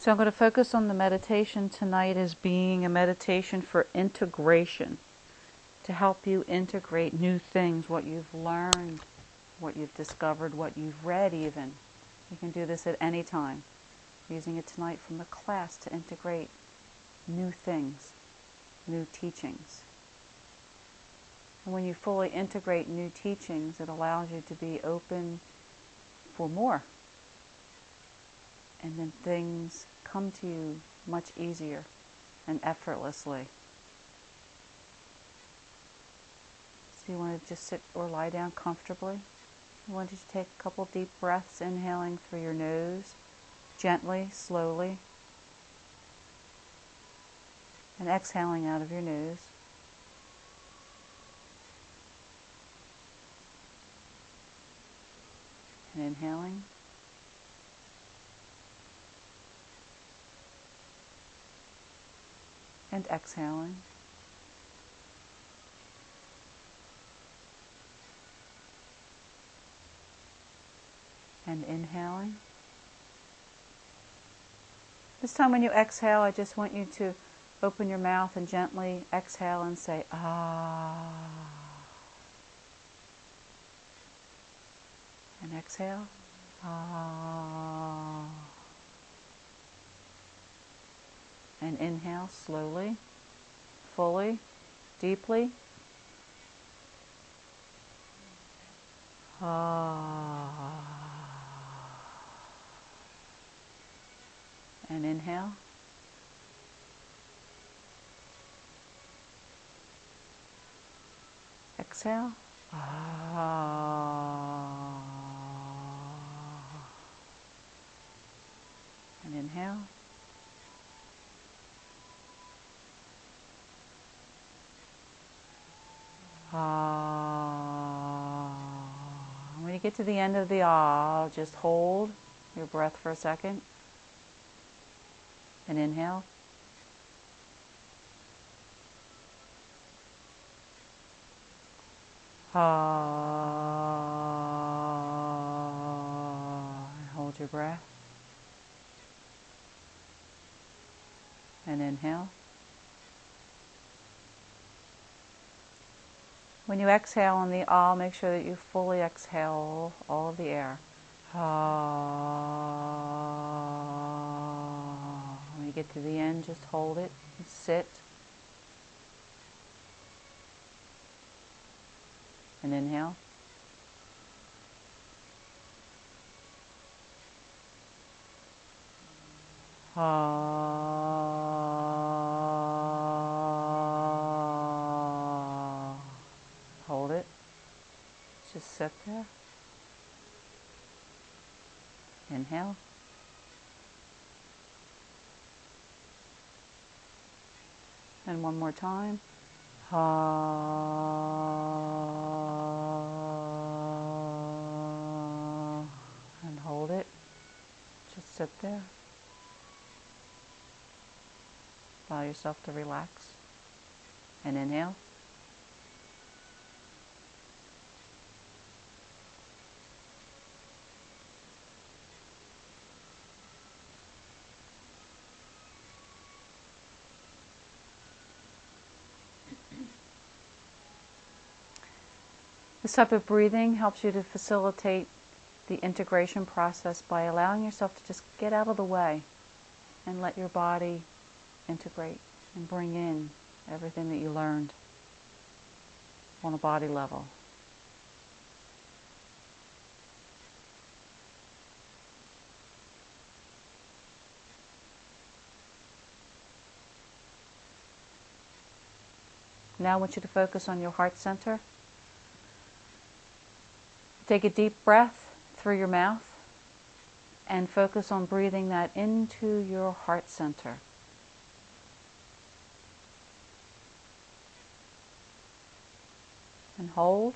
So I'm going to focus on the meditation tonight as being a meditation for integration, to help you integrate new things, what you've learned, what you've discovered, what you've read even. You can do this at any time, using it tonight from the class to integrate new things, new teachings. And when you fully integrate new teachings, it allows you to be open for more. And then things come to you much easier and effortlessly. So you want to just sit or lie down comfortably. You want to take a couple deep breaths, inhaling through your nose, gently, slowly, and exhaling out of your nose. And inhaling. And exhaling. And inhaling. This time when you exhale, I just want you to open your mouth and gently exhale and say, ah. And exhale, ah. And inhale slowly, fully, deeply. Ah. And inhale. Exhale. Ah. And inhale. Ah. When you get to the end of the ah, just hold your breath for a second. And inhale. Ah. Hold your breath. And inhale. When you exhale on the ah, make sure that you fully exhale all of the air. Ah. When you get to the end, just hold it and sit. And inhale. Ah. Hold it. Just sit there. Inhale. And one more time. Ah. And hold it. Just sit there. Allow yourself to relax. And inhale. This type of breathing helps you to facilitate the integration process by allowing yourself to just get out of the way and let your body integrate and bring in everything that you learned on a body level. Now I want you to focus on your heart center. Take a deep breath through your mouth and focus on breathing that into your heart center. And hold.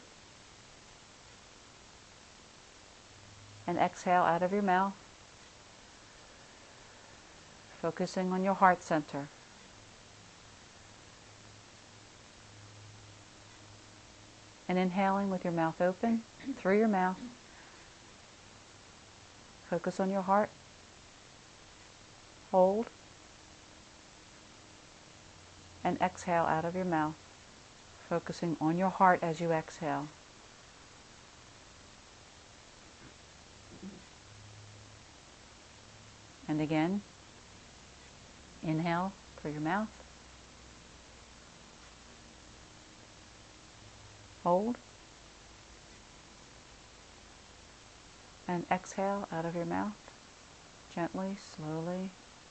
And exhale out of your mouth, focusing on your heart center. And inhaling with your mouth open, through your mouth. Focus on your heart. Hold. And exhale out of your mouth, focusing on your heart as you exhale. And again, inhale through your mouth. Hold. And exhale out of your mouth, gently, slowly.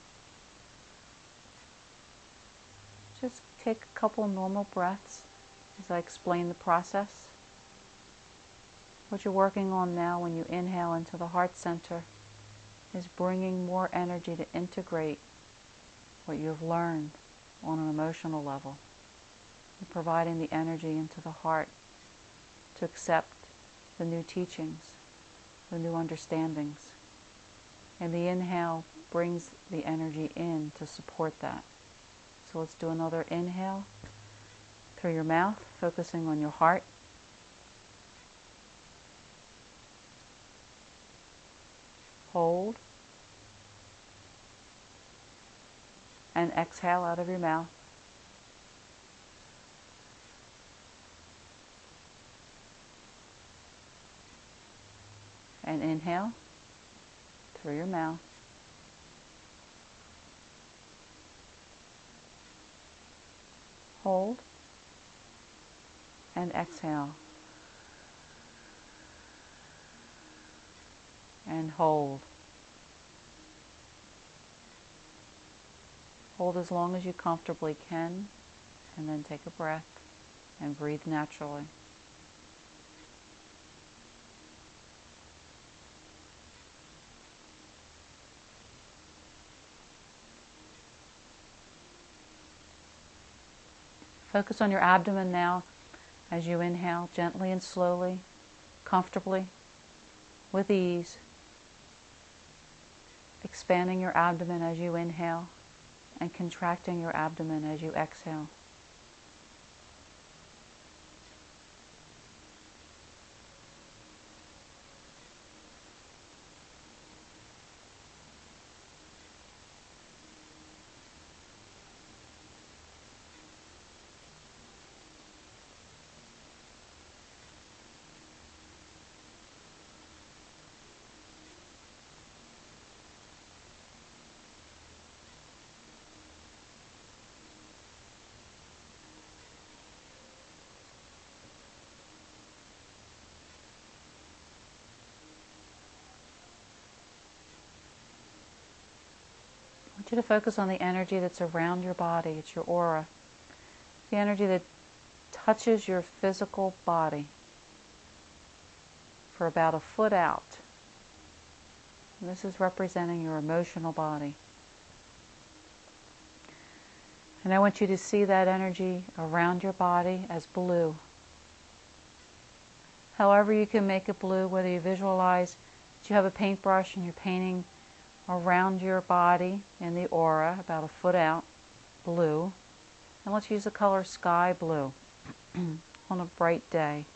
Just take a couple normal breaths as I explain the process. What you're working on now when you inhale into the heart center is bringing more energy to integrate what you have learned on an emotional level. You're providing the energy into the heart to accept the new teachings, the new understandings. And the inhale brings the energy in to support that. So let's do another inhale through your mouth, focusing on your heart. Hold. And exhale out of your mouth. And inhale through your mouth. Hold. And exhale. And hold. Hold as long as you comfortably can, and then take a breath and breathe naturally. Focus on your abdomen now as you inhale, gently and slowly, comfortably, with ease. Expanding your abdomen as you inhale and contracting your abdomen as you exhale. I want you to focus on the energy that's around your body. It's your aura. The energy that touches your physical body for about a foot out. And this is representing your emotional body. And I want you to see that energy around your body as blue. However you can make it blue, whether you visualize that you have a paintbrush and you're painting around your body in the aura, about a foot out, blue. And let's use the color sky blue on a bright day.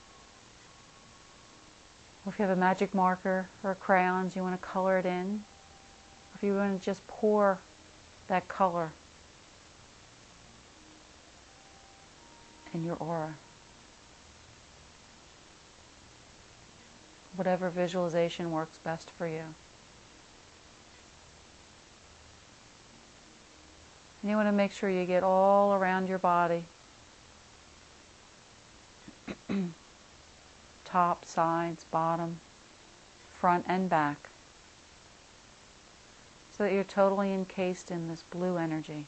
Or if you have a magic marker or crayons, you want to color it in. If you want to just pour that color in your aura. Whatever visualization works best for you. And you want to make sure you get all around your body. Top, sides, bottom, front and back. So that you're totally encased in this blue energy.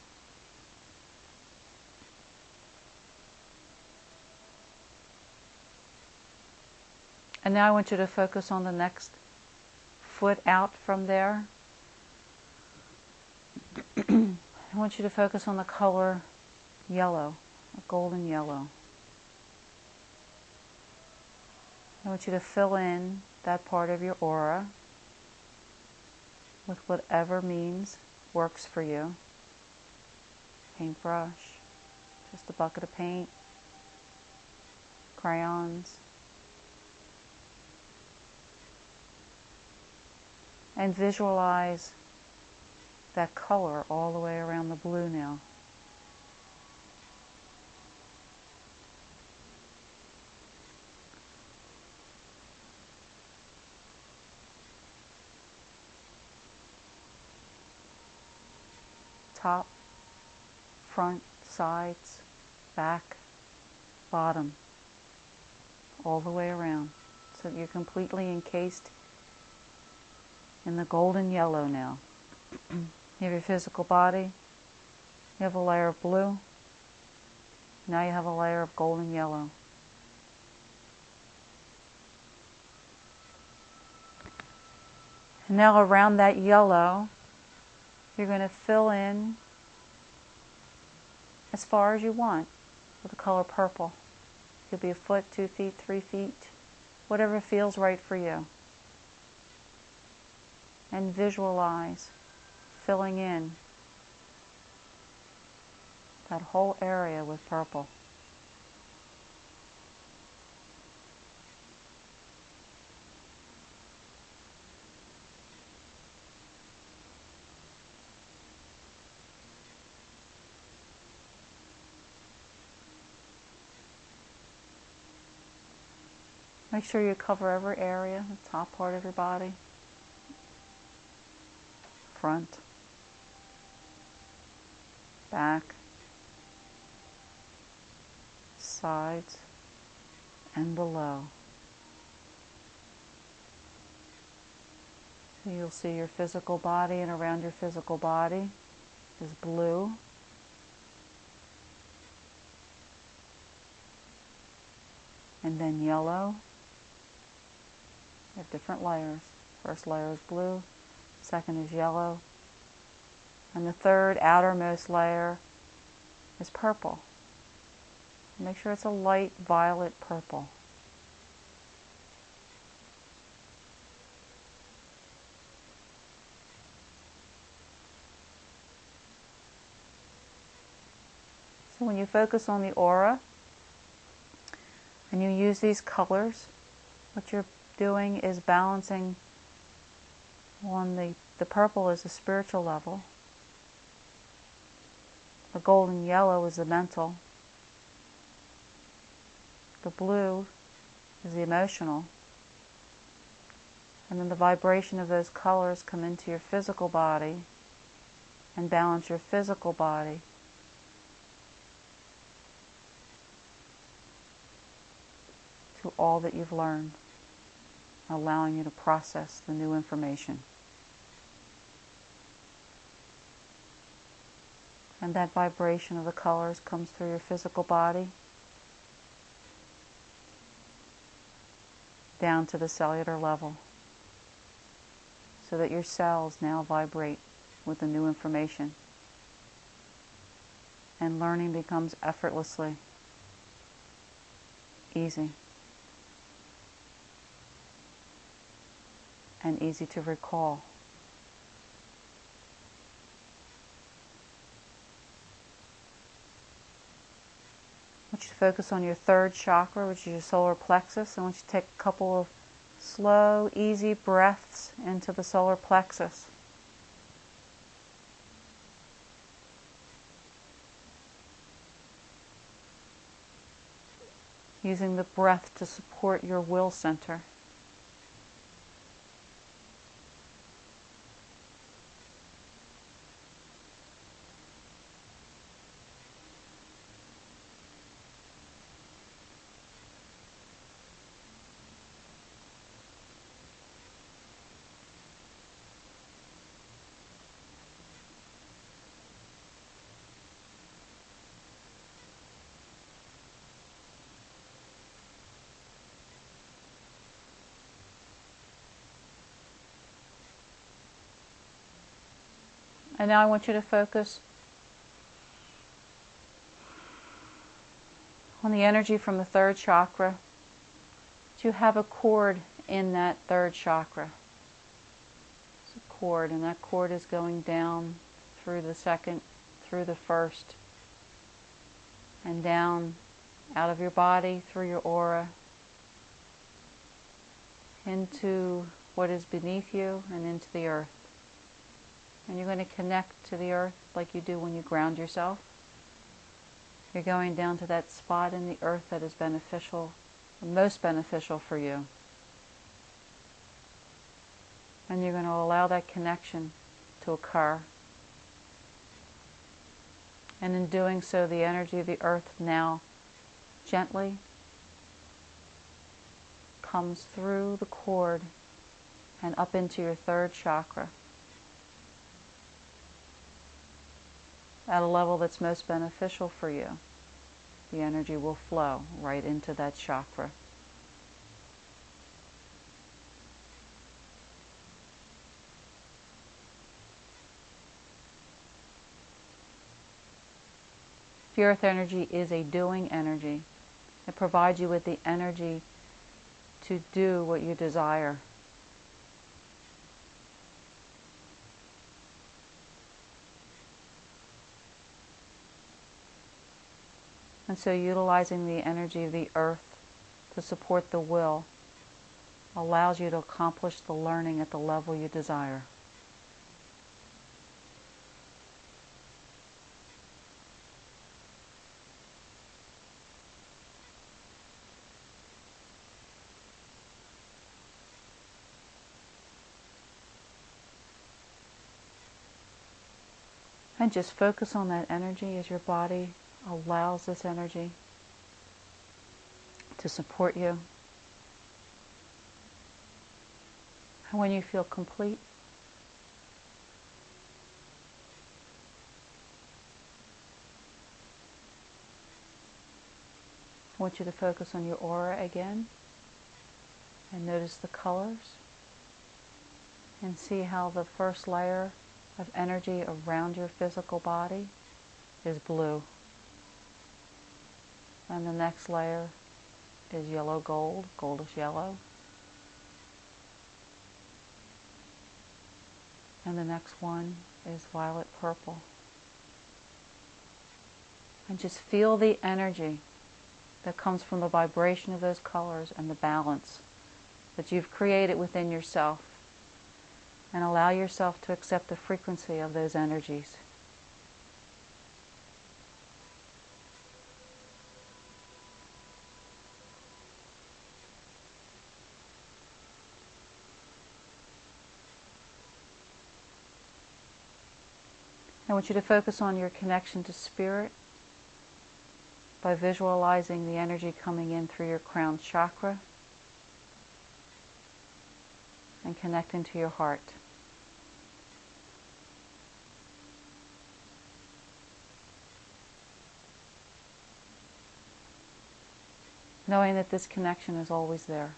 And now I want you to focus on the next foot out from there. I want you to focus on the color yellow, a golden yellow. I want you to fill in that part of your aura with whatever means works for you. Paintbrush, just a bucket of paint, crayons. And visualize that color all the way around the blue now. Top, front, sides, back, bottom, all the way around. So that you're completely encased in the golden yellow now. You have your physical body, you have a layer of blue, now you have a layer of golden yellow. And now around that yellow, you're going to fill in as far as you want with the color purple. It could be a foot, 2 feet, 3 feet, whatever feels right for you. And visualize filling in that whole area with purple. Make sure you cover every area, the top part of your body, front, back, sides, and below. So you'll see your physical body, and around your physical body is blue. And then yellow. You have different layers. First layer is blue, second is yellow, and the third outermost layer is purple. Make sure it's a light violet purple. So when you focus on the aura and you use these colors, what you're doing is balancing on the purple is the spiritual level, the golden yellow is the mental, the blue is the emotional, and then the vibration of those colors come into your physical body and balance your physical body. To all that you've learned, allowing you to process the new information. And that vibration of the colors comes through your physical body down to the cellular level, so that your cells now vibrate with the new information. And learning becomes effortlessly easy and easy to recall. I want you to focus on your third chakra, which is your solar plexus. I want you to take a couple of slow, easy breaths into the solar plexus. Using the breath to support your will center. And now I want you to focus on the energy from the third chakra. You have a cord in that third chakra. It's a cord, and that cord is going down through the second, through the first, and down out of your body, through your aura, into what is beneath you and into the earth. And you're going to connect to the earth like you do when you ground yourself. You're going down to that spot in the earth that is beneficial, the most beneficial for you. And you're going to allow that connection to occur. And in doing so, the energy of the earth now gently comes through the cord and up into your third chakra at a level that's most beneficial for you. The energy will flow right into that chakra. The earth energy is a doing energy. It provides you with the energy to do what you desire. And so utilizing the energy of the earth to support the will allows you to accomplish the learning at the level you desire. And just focus on that energy as your body allows this energy to support you. And when you feel complete, I want you to focus on your aura again and notice the colors and see how the first layer of energy around your physical body is blue. And the next layer is yellow gold, goldish yellow. And the next one is violet purple. And just feel the energy that comes from the vibration of those colors and the balance that you've created within yourself. And allow yourself to accept the frequency of those energies. I want you to focus on your connection to spirit by visualizing the energy coming in through your crown chakra and connecting to your heart. Knowing that this connection is always there.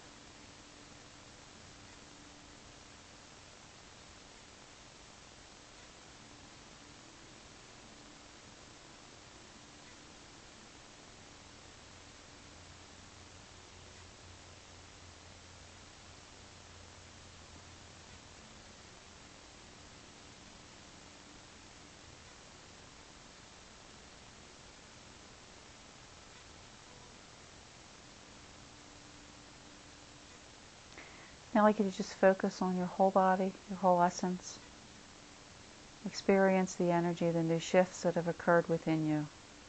Now I'd like you to just focus on your whole body, your whole essence. Experience the energy, the new shifts that have occurred within you.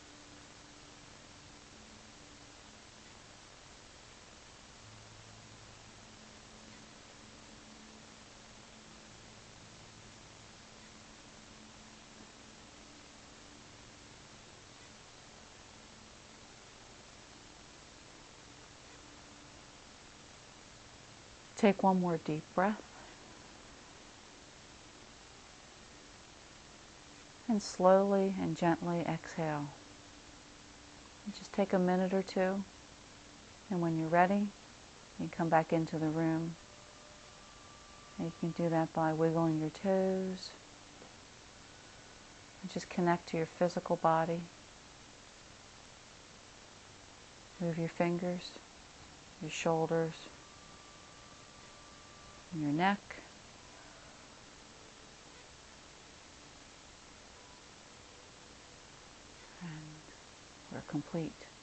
Take one more deep breath. And slowly and gently exhale. And just take a minute or two. And when you're ready, you can come back into the room. And you can do that by wiggling your toes. And just connect to your physical body. Move your fingers, your shoulders, and your neck. And we're complete.